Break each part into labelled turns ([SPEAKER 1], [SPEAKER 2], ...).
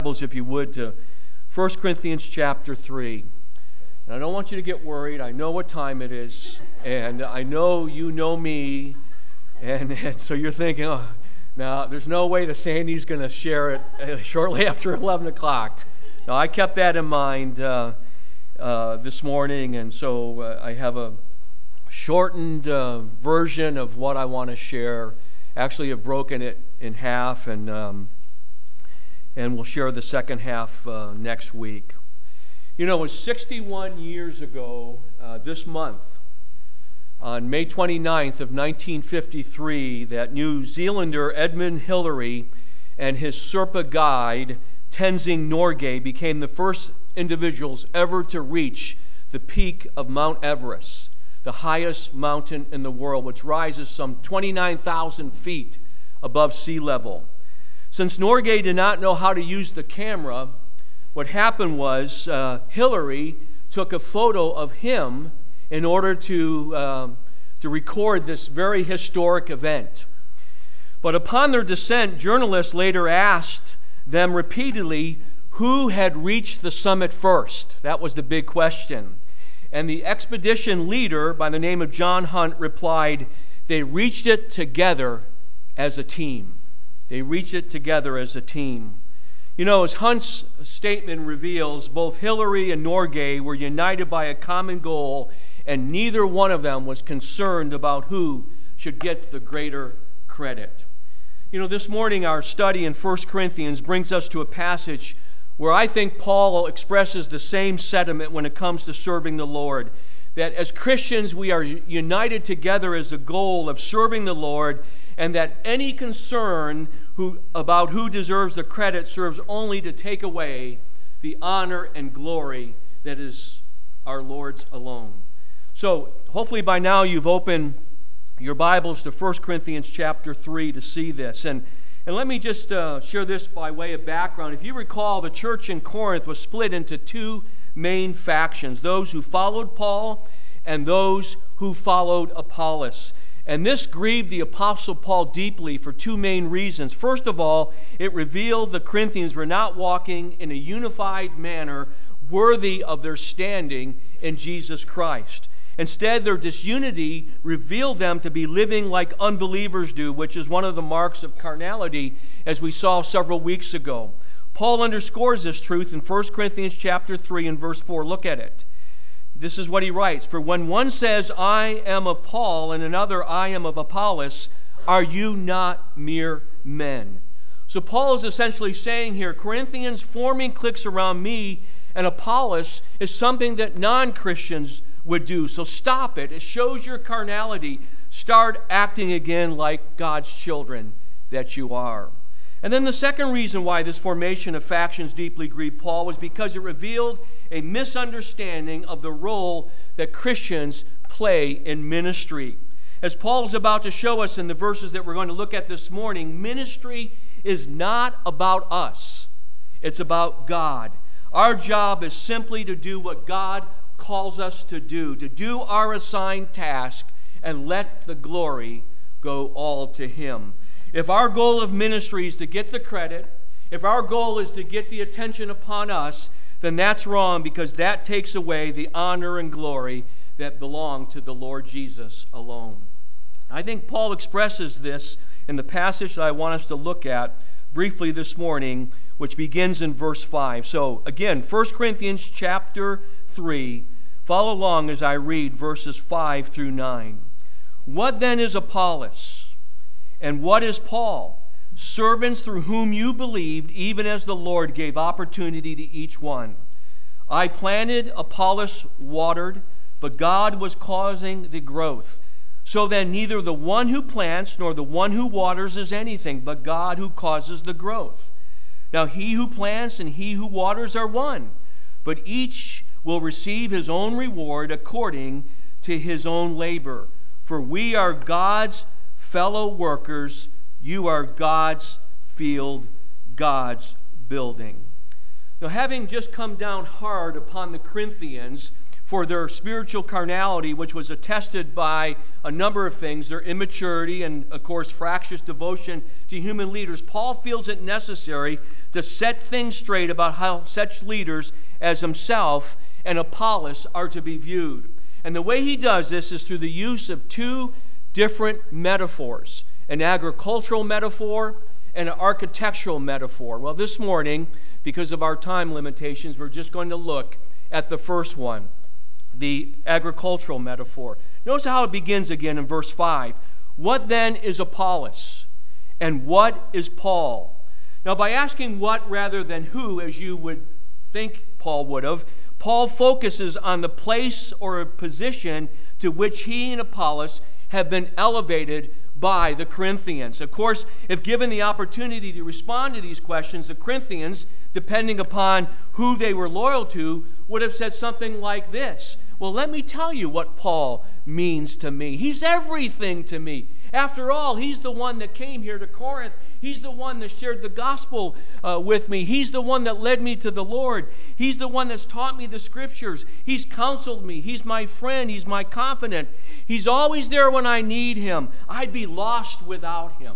[SPEAKER 1] If you would, to 1 Corinthians chapter 3. And I don't want you to get worried. I know what time it is, and I know you know me, and so you're thinking, oh, now there's no way that Sandy's going to share it shortly after 11 o'clock. Now, I kept that in mind this morning, and so I have a shortened version of what I want to share. Actually, I've broken it in half, and we'll share the second half next week. You know, it was 61 years ago this month, on May 29th of 1953, that New Zealander Edmund Hillary and his Sherpa guide, Tenzing Norgay, became the first individuals ever to reach the peak of Mount Everest, the highest mountain in the world, which rises some 29,000 feet above sea level. Since Norgay did not know how to use the camera, what happened was Hillary took a photo of him in order to record this very historic event. But upon their descent, journalists later asked them repeatedly who had reached the summit first. That was the big question. And the expedition leader, by the name of John Hunt, replied, "They reached it together as a team." They reached it together as a team. You know, as Hunt's statement reveals, both Hillary and Norgay were united by a common goal, and neither one of them was concerned about who should get the greater credit. You know, this morning our study in 1 Corinthians brings us to a passage where I think Paul expresses the same sentiment when it comes to serving the Lord. That as Christians we are united together as a goal of serving the Lord, and that any concern about who deserves the credit serves only to take away the honor and glory that is our Lord's alone. So hopefully by now you've opened your Bibles to 1 Corinthians chapter 3 to see this. And let me just share this by way of background. If you recall, the church in Corinth was split into two main factions, those who followed Paul and those who followed Apollos. And this grieved the Apostle Paul deeply for two main reasons. First of all, it revealed the Corinthians were not walking in a unified manner worthy of their standing in Jesus Christ. Instead, their disunity revealed them to be living like unbelievers do, which is one of the marks of carnality, as we saw several weeks ago. Paul underscores this truth in 1 Corinthians chapter 3 and verse 4. Look at it. This is what he writes. "For when one says, 'I am of Paul,' and another, 'I am of Apollos,' are you not mere men?" So Paul is essentially saying here, Corinthians, forming cliques around me and Apollos is something that non-Christians would do. So stop it. It shows your carnality. Start acting again like God's children that you are. And then the second reason why this formation of factions deeply grieved Paul was because it revealed a misunderstanding of the role that Christians play in ministry. As Paul is about to show us in the verses that we're going to look at this morning, ministry is not about us. It's about God. Our job is simply to do what God calls us to do our assigned task, and let the glory go all to Him. If our goal of ministry is to get the credit, if our goal is to get the attention upon us, then that's wrong, because that takes away the honor and glory that belong to the Lord Jesus alone. I think Paul expresses this in the passage that I want us to look at briefly this morning, which begins in verse 5. So again, 1 Corinthians chapter 3, follow along as I read verses 5 through 9. "What then is Apollos? And what is Paul? Servants through whom you believed, even as the Lord gave opportunity to each one. I planted, Apollos watered, but God was causing the growth. So then neither the one who plants nor the one who waters is anything, but God who causes the growth. Now he who plants and he who waters are one, but each will receive his own reward according to his own labor. For we are God's fellow workers. You are God's field, God's building." Now, having just come down hard upon the Corinthians for their spiritual carnality, which was attested by a number of things, their immaturity and, of course, fractious devotion to human leaders, Paul feels it necessary to set things straight about how such leaders as himself and Apollos are to be viewed. And the way he does this is through the use of two different metaphors, an agricultural metaphor and an architectural metaphor. Well, this morning, because of our time limitations, we're just going to look at the first one, the agricultural metaphor. Notice how it begins again in verse 5. What then is Apollos? And what is Paul? Now, by asking what rather than who, as you would think Paul would have, Paul focuses on the place or position to which he and Apollos have been elevated by the Corinthians. Of course, if given the opportunity to respond to these questions, the Corinthians, depending upon who they were loyal to, would have said something like this. Well, let me tell you what Paul means to me. He's everything to me. After all, he's the one that came here to Corinth. He's the one that shared the gospel with me. He's the one that led me to the Lord. He's the one that's taught me the scriptures. He's counseled me. He's my friend. He's my confidant. He's always there when I need him. I'd be lost without him.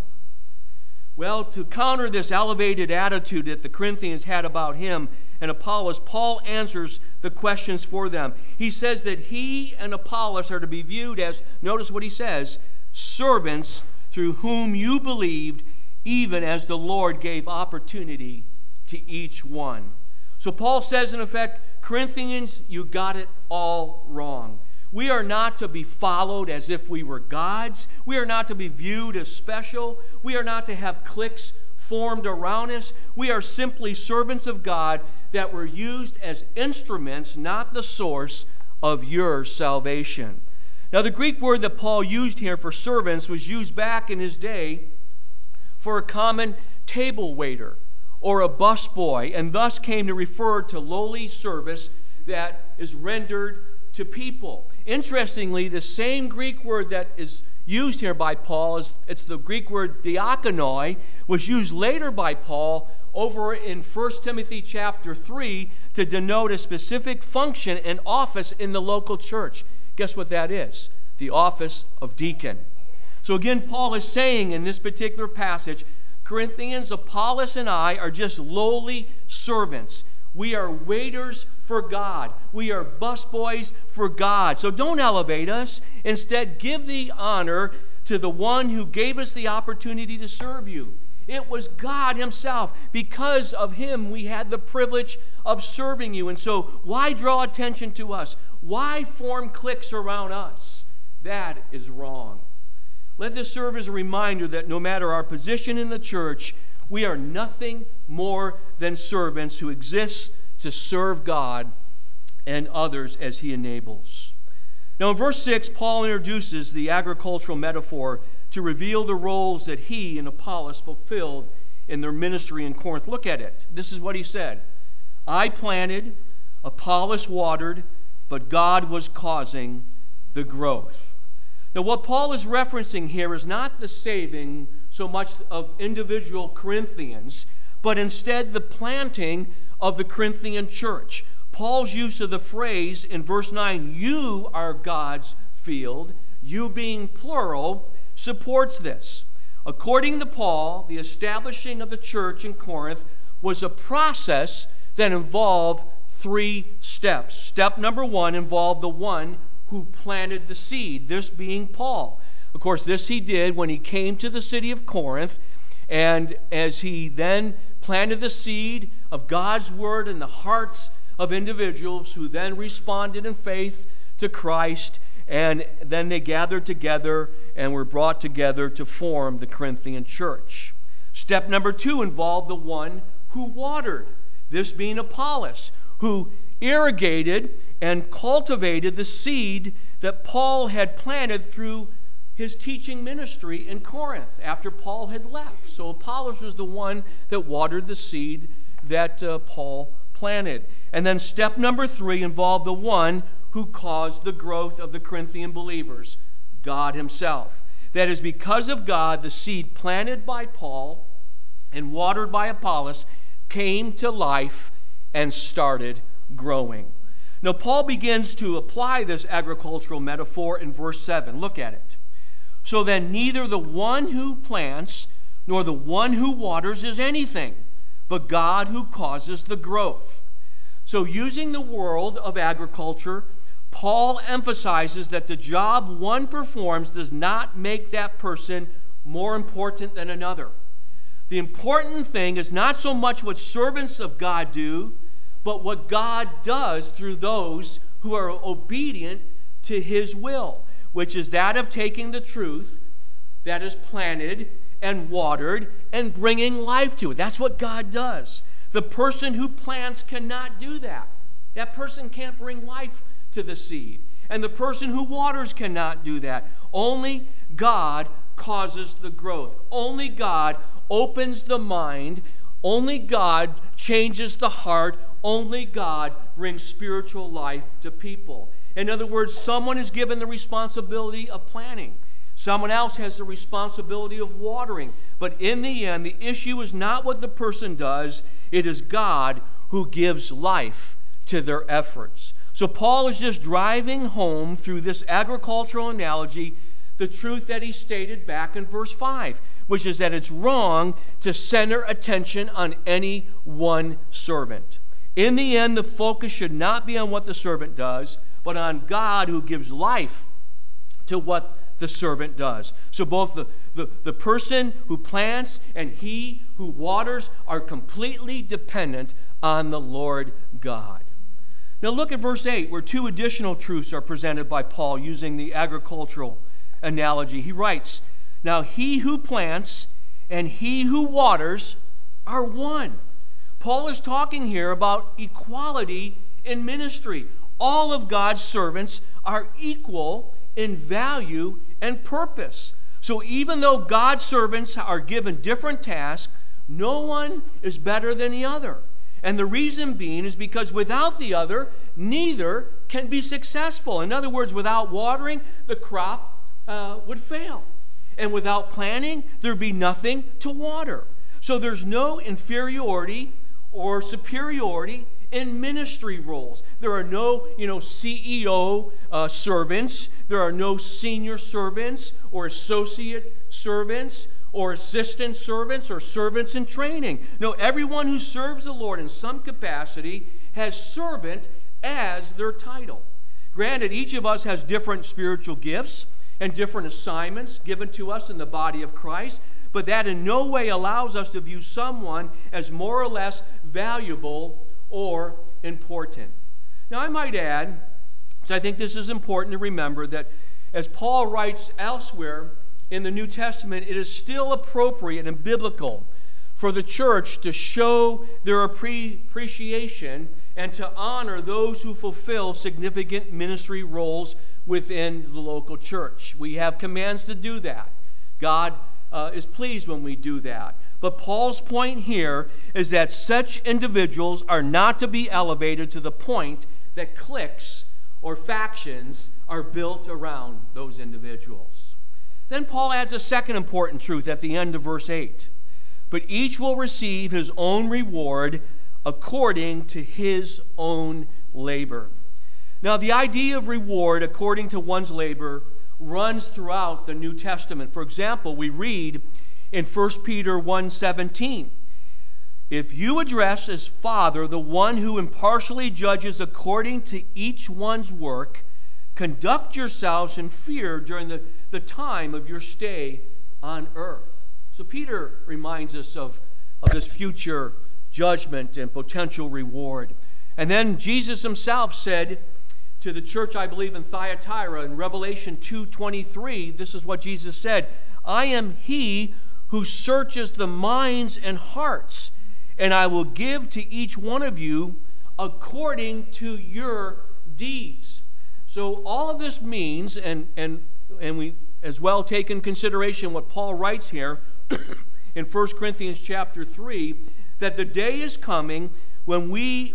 [SPEAKER 1] Well, to counter this elevated attitude that the Corinthians had about him and Apollos, Paul answers the questions for them. He says that he and Apollos are to be viewed as, notice what he says, servants through whom you believed, even as the Lord gave opportunity to each one. So Paul says, in effect, Corinthians, you got it all wrong. We are not to be followed as if we were gods. We are not to be viewed as special. We are not to have cliques formed around us. We are simply servants of God that were used as instruments, not the source of your salvation. Now, the Greek word that Paul used here for servants was used back in his day for a common table waiter or a busboy, and thus came to refer to lowly service that is rendered to people. Interestingly, the same Greek word that is used here by Paul, it's the Greek word diakonoi, was used later by Paul over in 1 Timothy chapter 3 to denote a specific function and office in the local church. Guess what that is? The office of deacon. So again, Paul is saying in this particular passage, Corinthians, Apollos, and I are just lowly servants. We are waiters for God. We are busboys for God. So don't elevate us. Instead, give the honor to the one who gave us the opportunity to serve you. It was God himself. Because of him, we had the privilege of serving you. And so why draw attention to us? Why form cliques around us? That is wrong. Let this serve as a reminder that no matter our position in the church, we are nothing more than servants who exist to serve God and others as he enables. Now in verse 6, Paul introduces the agricultural metaphor to reveal the roles that he and Apollos fulfilled in their ministry in Corinth. Look at it. This is what he said. I planted, Apollos watered, but God was causing the growth. Now what Paul is referencing here is not the saving so much of individual Corinthians, but instead the planting of the Corinthian church. Paul's use of the phrase in verse 9, you are God's field, you being plural, supports this. According to Paul, the establishing of the church in Corinth was a process that involved 3 steps. Step number 1 involved the one who planted the seed, this being Paul. Of course, this he did when he came to the city of Corinth, and as he then planted the seed of God's word in the hearts of individuals who then responded in faith to Christ, and then they gathered together and were brought together to form the Corinthian church. Step number 2 involved the one who watered, this being Apollos, who irrigated and cultivated the seed that Paul had planted through his teaching ministry in Corinth after Paul had left. So Apollos was the one that watered the seed that Paul planted. And then step number 3 involved the one who caused the growth of the Corinthian believers, God himself. That is, because of God, the seed planted by Paul and watered by Apollos came to life and started growing. Now, Paul begins to apply this agricultural metaphor in verse 7. Look at it. So then neither the one who plants nor the one who waters is anything, but God who causes the growth. So using the world of agriculture, Paul emphasizes that the job one performs does not make that person more important than another. The important thing is not so much what servants of God do, but what God does through those who are obedient to His will, which is that of taking the truth that is planted and watered and bringing life to it. That's what God does. The person who plants cannot do that. That person can't bring life to the seed. And the person who waters cannot do that. Only God causes the growth. Only God opens the mind. Only God changes the heart. Only God brings spiritual life to people. In other words, someone is given the responsibility of planting. Someone else has the responsibility of watering. But in the end, the issue is not what the person does. It is God who gives life to their efforts. So Paul is just driving home through this agricultural analogy the truth that he stated back in verse 5, which is that it's wrong to center attention on any one servant. In the end, the focus should not be on what the servant does, but on God who gives life to what the servant does. So both the person who plants and he who waters are completely dependent on the Lord God. Now look at verse 8, where two additional truths are presented by Paul using the agricultural analogy. He writes, "Now he who plants and he who waters are one." Paul is talking here about equality in ministry. All of God's servants are equal in value and purpose. So even though God's servants are given different tasks, no one is better than the other. And the reason being is because without the other, neither can be successful. In other words, without watering, the crop would fail. And without planting, there'd be nothing to water. So there's no inferiority or superiority in ministry roles. There are no, CEO servants. There are no senior servants or associate servants or assistant servants or servants in training. No, everyone who serves the Lord in some capacity has servant as their title. Granted, each of us has different spiritual gifts and different assignments given to us in the body of Christ, but that in no way allows us to view someone as more or less valuable or important. Now, I might add, so I think this is important to remember, that as Paul writes elsewhere in the New Testament, it is still appropriate and biblical for the church to show their appreciation and to honor those who fulfill significant ministry roles within the local church. We have commands to do that. God is pleased when we do that. But Paul's point here is that such individuals are not to be elevated to the point that cliques or factions are built around those individuals. Then Paul adds a second important truth at the end of verse 8. But each will receive his own reward according to his own labor. Now, the idea of reward according to one's labor runs throughout the New Testament. For example, we read in 1 Peter 1:17, "If you address as Father the one who impartially judges according to each one's work, conduct yourselves in fear during the time of your stay on earth." So Peter reminds us of this future judgment and potential reward. And then Jesus himself said to the church, I believe in Thyatira, in Revelation 2:23, this is what Jesus said, "I am he who searches the minds and hearts, and I will give to each one of you according to your deeds." So all of this means, and we as well take in consideration what Paul writes here in 1 Corinthians chapter 3, that the day is coming when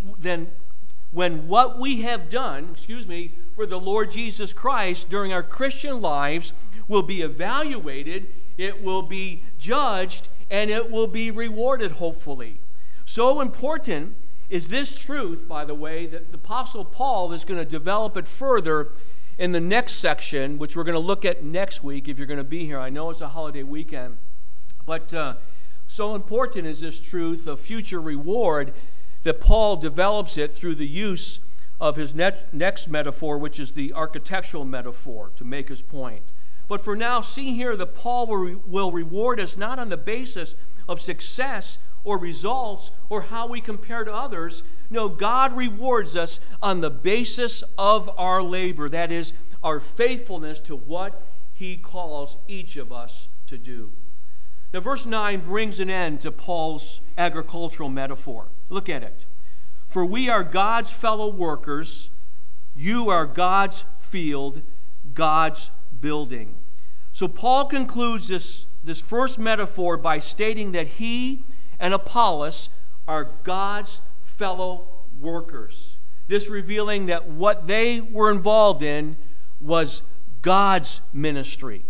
[SPEAKER 1] what we have done, for the Lord Jesus Christ during our Christian lives will be evaluated, it will be judged, and it will be rewarded, hopefully. So important is this truth, by the way, that the Apostle Paul is going to develop it further in the next section, which we're going to look at next week if you're going to be here. I know it's a holiday weekend. But So important is this truth of future reward that Paul develops it through the use of his next metaphor, which is the architectural metaphor, to make his point. But for now, see here that Paul will reward us not on the basis of success or results or how we compare to others. No, God rewards us on the basis of our labor, that is, our faithfulness to what he calls each of us to do. Now, verse 9 brings an end to Paul's agricultural metaphor. Look at it. For we are God's fellow workers. You are God's field, God's building. So Paul concludes this first metaphor by stating that he and Apollos are God's fellow workers. This revealing that what they were involved in was God's ministry,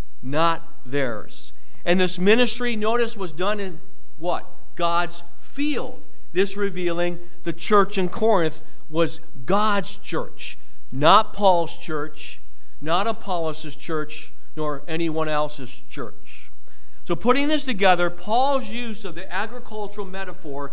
[SPEAKER 1] not theirs. And this ministry, notice, was done in what? God's field. This revealing the church in Corinth was God's church, not Paul's church, not Apollos' church, nor anyone else's church. So putting this together, Paul's use of the agricultural metaphor,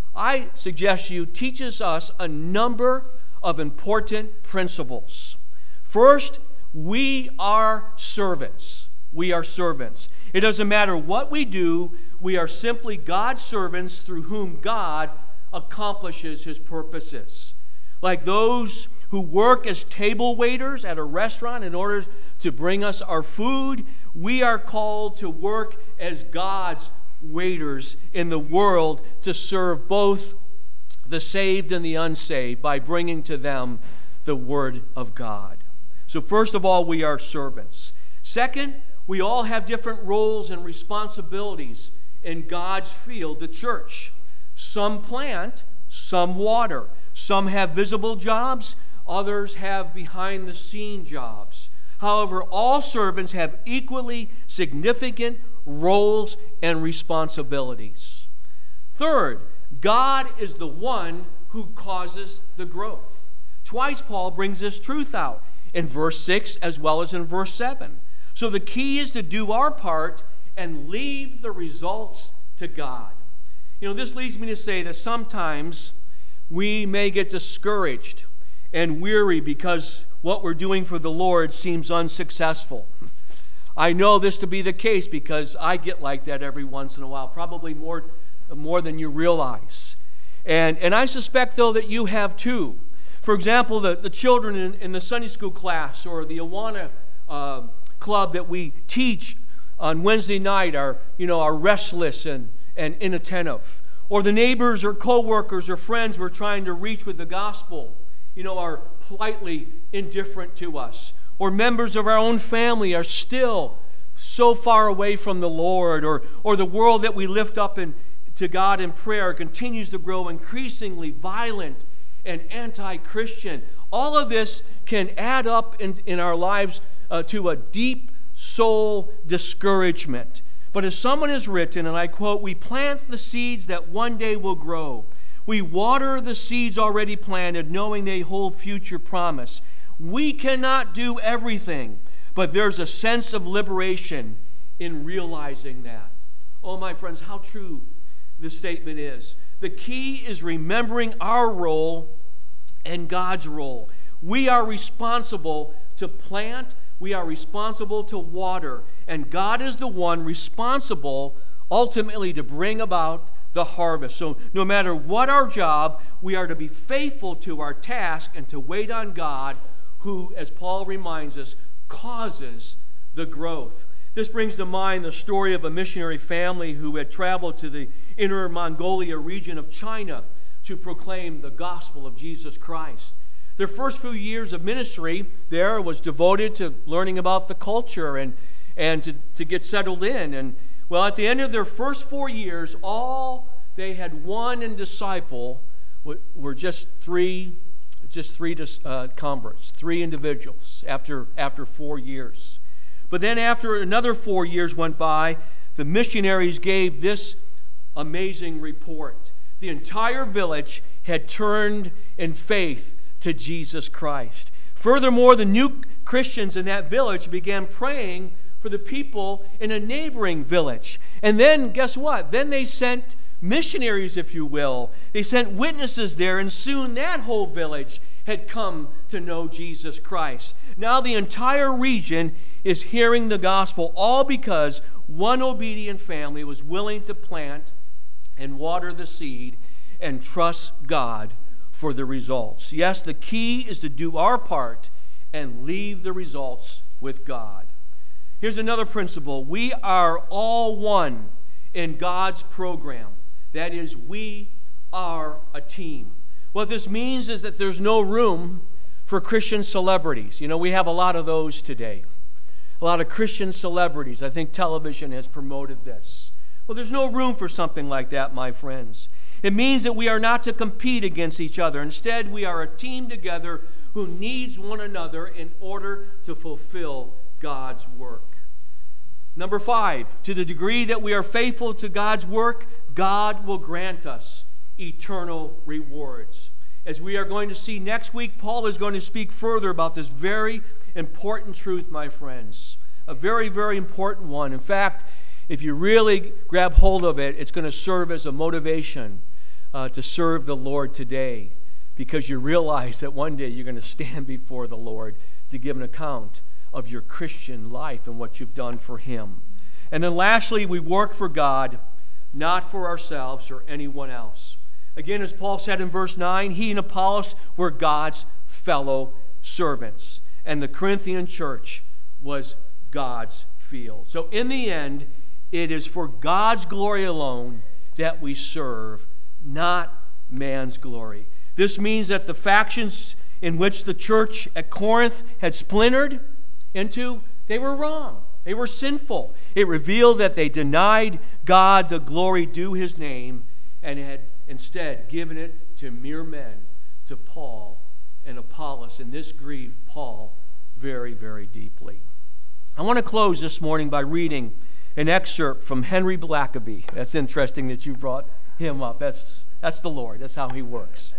[SPEAKER 1] I suggest to you, teaches us a number of important principles. First, we are servants. We are servants. It doesn't matter what we do, we are simply God's servants through whom God accomplishes his purposes. Like those who work as table waiters at a restaurant in order to bring us our food, we are called to work as God's waiters in the world to serve both the saved and the unsaved by bringing to them the Word of God. So first of all, we are servants. Second, we all have different roles and responsibilities in God's field, the church. Some plant, some water. Some have visible jobs, others have behind-the-scene jobs. However, all servants have equally significant roles and responsibilities. Third, God is the one who causes the growth. Twice Paul brings this truth out, in verse 6 as well as in verse 7. So the key is to do our part and leave the results to God. You know, this leads me to say that sometimes we may get discouraged and weary because what we're doing for the Lord seems unsuccessful. I know this to be the case because I get like that every once in a while, probably more than you realize. And I suspect, though, that you have too. For example, the children in the Sunday school class or the Awana club that we teach on Wednesday night are restless and inattentive. Or the neighbors or co-workers or friends we're trying to reach with the gospel, are politely indifferent to us. Or members of our own family are still so far away from the Lord. Or the world that we lift up to God in prayer continues to grow increasingly violent and anti-Christian. All of this can add up in our lives to a deep soul discouragement. But as someone has written, and I quote, "We plant the seeds that one day will grow. We water the seeds already planted, knowing they hold future promise. We cannot do everything, but there's a sense of liberation in realizing that." Oh, my friends, how true this statement is. The key is remembering our role and God's role. We are responsible to plant, we are responsible to water, and God is the one responsible ultimately to bring about the harvest. So no matter what our job, we are to be faithful to our task and to wait on God, who, as Paul reminds us, causes the growth. This brings to mind the story of a missionary family who had traveled to the Inner Mongolia region of China to proclaim the gospel of Jesus Christ. Their first few years of ministry there was devoted to learning about the culture and to get settled in. And well, at the end of their first 4 years, all they had won and disciple were just three converts, 3 individuals after 4 years. But then after another 4 years went by, the missionaries gave this amazing report. The entire village had turned in faith to Jesus Christ. Furthermore, the new Christians in that village began praying for the people in a neighboring village. And then, guess what? Then they sent missionaries, if you will. They sent witnesses there, and soon that whole village had come to know Jesus Christ. Now the entire region is hearing the gospel, all because one obedient family was willing to plant and water the seed and trust God for the results. Yes, the key is to do our part and leave the results with God. Here's another principle. We are all one in God's program. That is, we are a team. What this means is that there's no room for Christian celebrities. You know, we have a lot of those today. A lot of Christian celebrities. I think television has promoted this. Well, there's no room for something like that, my friends. It means that we are not to compete against each other. Instead, we are a team together who needs one another in order to fulfill God's work. Number 5, to the degree that we are faithful to God's work, God will grant us eternal rewards. As we are going to see next week, Paul is going to speak further about this very important truth, my friends. A very, very important one. In fact, if you really grab hold of it, it's going to serve as a motivation to serve the Lord today, because you realize that one day you're going to stand before the Lord to give an account of your Christian life and what you've done for Him. And then lastly, we work for God, not for ourselves or anyone else. Again, as Paul said in verse 9, he and Apollos were God's fellow servants, and the Corinthian church was God's field. So in the end, it is for God's glory alone that we serve, not man's glory. This means that the factions in which the church at Corinth had splintered into, they were wrong. They were sinful. It revealed that they denied God the glory due His name and had instead given it to mere men, to Paul and Apollos. And this grieved Paul very, very deeply. I want to close this morning by reading an excerpt from Henry Blackaby. That's interesting that you brought him up. That's the Lord. That's how He works.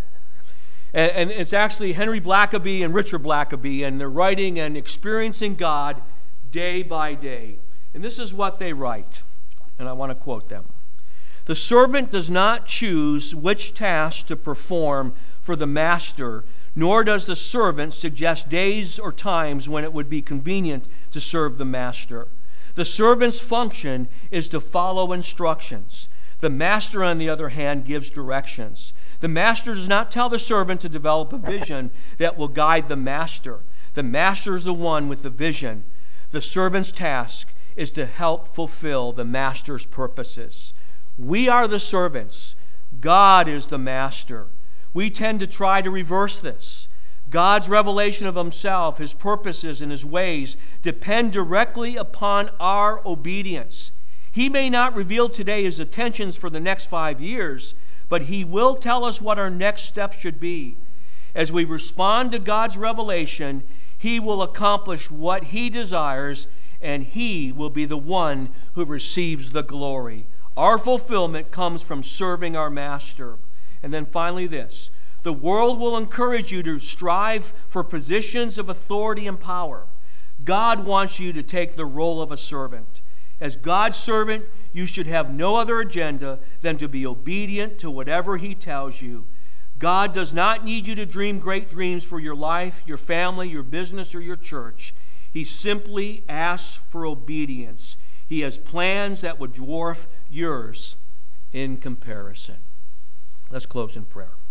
[SPEAKER 1] And it's actually Henry Blackaby and Richard Blackaby, and they're writing and experiencing God day by day. And this is what they write, and I want to quote them. The servant does not choose which task to perform for the master, nor does the servant suggest days or times when it would be convenient to serve the master. The servant's function is to follow instructions. The master, on the other hand, gives directions. The master does not tell the servant to develop a vision that will guide the master. The master is the one with the vision. The servant's task is to help fulfill the master's purposes. We are the servants. God is the master. We tend to try to reverse this. God's revelation of Himself, His purposes, and His ways depend directly upon our obedience. He may not reveal today His intentions for the next 5 years, but He will tell us what our next step should be. As we respond to God's revelation, He will accomplish what He desires, and He will be the one who receives the glory. Our fulfillment comes from serving our Master. And then finally this, the world will encourage you to strive for positions of authority and power. God wants you to take the role of a servant. As God's servant, you should have no other agenda than to be obedient to whatever He tells you. God does not need you to dream great dreams for your life, your family, your business, or your church. He simply asks for obedience. He has plans that would dwarf yours in comparison. Let's close in prayer.